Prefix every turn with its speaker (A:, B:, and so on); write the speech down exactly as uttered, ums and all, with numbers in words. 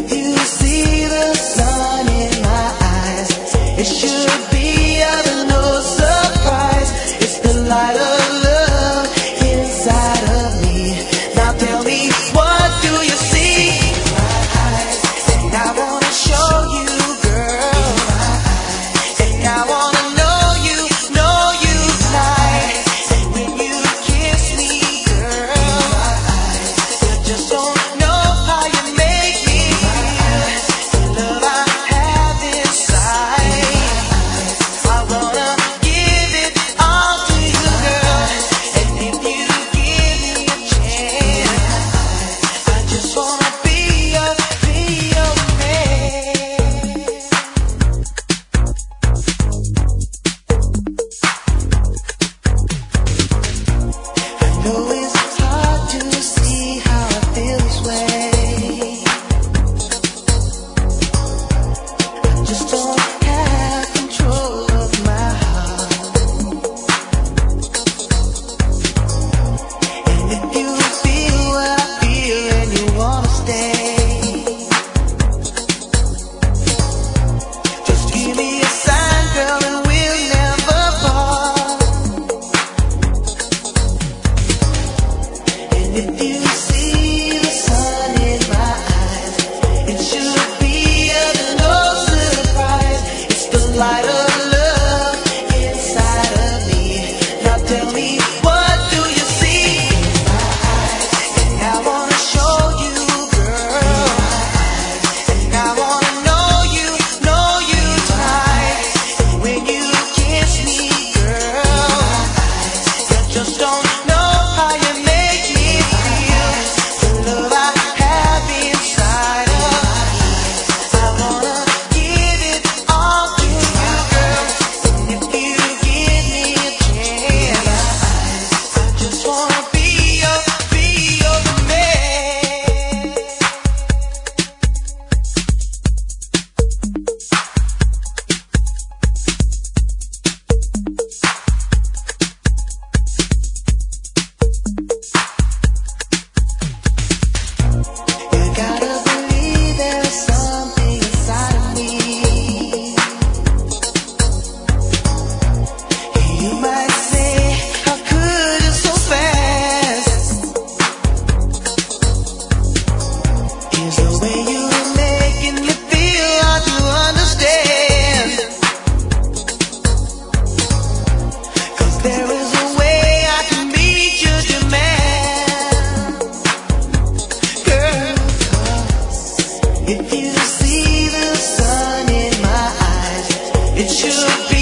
A: if you see the sun in my eyes, it should be of no surprise. It's the light of love inside of me. Now tell me, what do you see in my eyes? And I wanna show you, girl. And I wanna know you, know you tonight. And when you kiss me, girl, you just don't know how you make me feel. The love I have inside, I wanna give it all to you, girl. And if you give me a chance, I just wanna be your, be your man. I know it's hard to see how I feel this way. I just don't have control of my heart. And if you feel what I feel and you wanna stay, just give me a sign, girl, and we'll never part. And if you see the sun in my eyes, it should be of no surprise. It's the light of love inside of me. Now tell me, what do you see in my eyes? And I wanna show you, girl. And I wanna know you, know you tonight. And when you kiss me, girl, you just don't know how you make me feel. The love I have inside of me, I wanna give it all to you, girl. And if you give me a chance, I just wanna be your, be your man. You gotta believe there's something inside of me. You might say, how could you so fast? Is the way you're making me feel hard to understand. 'Cause there is a way I can be just your man, girl. 'Cause if you see the sun in my eyes, it should